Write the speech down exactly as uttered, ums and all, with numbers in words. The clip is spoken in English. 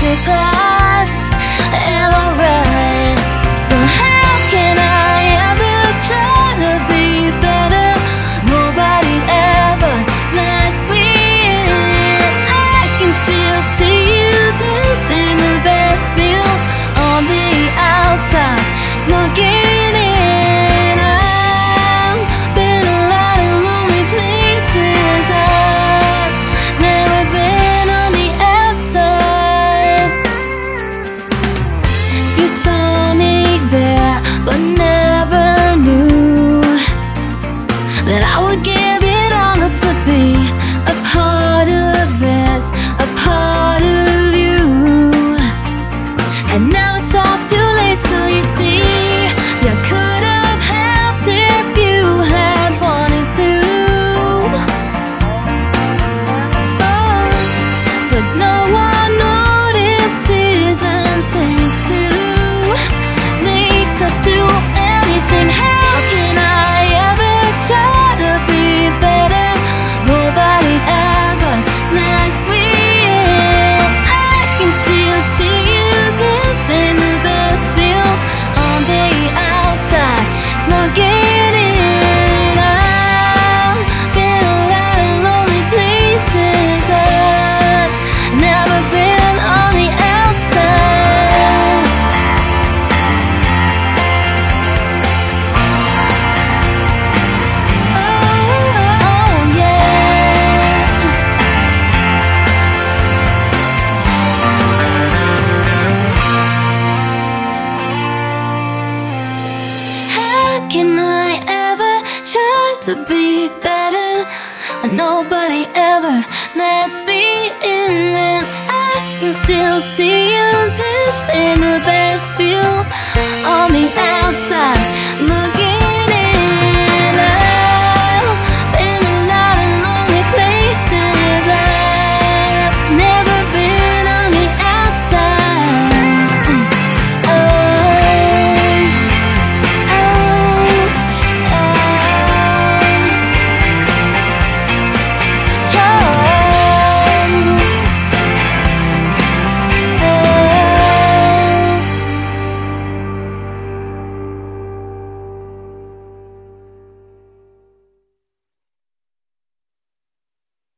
wasted times. Am I right? So how can I ever try to be better? Nobody ever lets me in. I can still see you dancing the best view on the outside, looking in. I've been a lot of lonely places. I've never been on the outside. You saw me there, but never knew that I would give it all up to be a part of this, a part of you. And now it's all too late, so you see, you could have helped if you had wanted to. Oh, but no one notices and takes too late to do anything. How can I ever try to be better? Nobody ever lets me in. I can still see you dancing the best view on the outside, looking in. I've been a lot of lonely places. I've never been on the outside. Oh, yeah. How can I ever try to be better? Nobody ever lets me in, and I can still see you this in the best view on the outside,